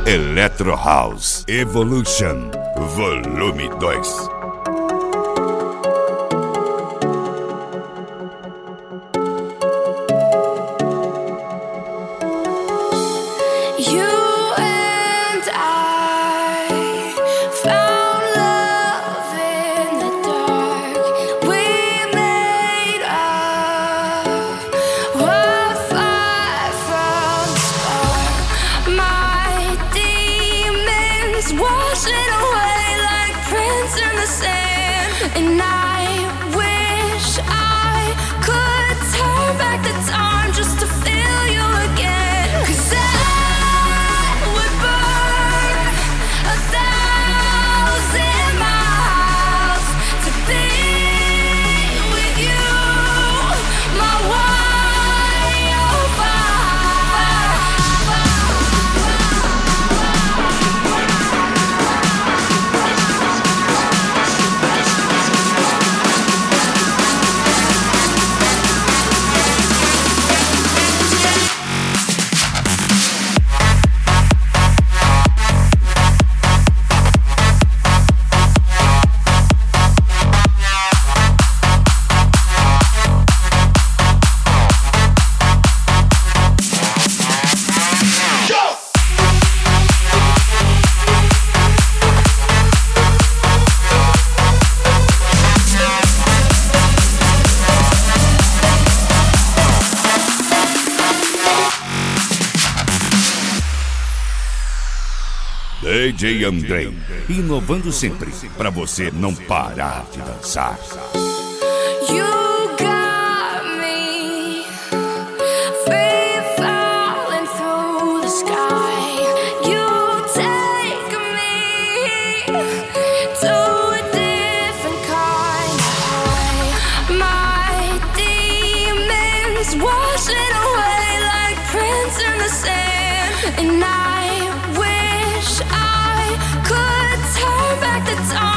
Electro House Evolution Volume 2. And I wish I could turn back the time just to feel you again. 'Cause I would burn 1,000 miles to be with you, my DJ Andrei, inovando sempre, pra você não parar de dançar. You got me free falling through the sky. You take me to a different kind of high. My demons washing away like prints in the sand. And I wish I could turn back the time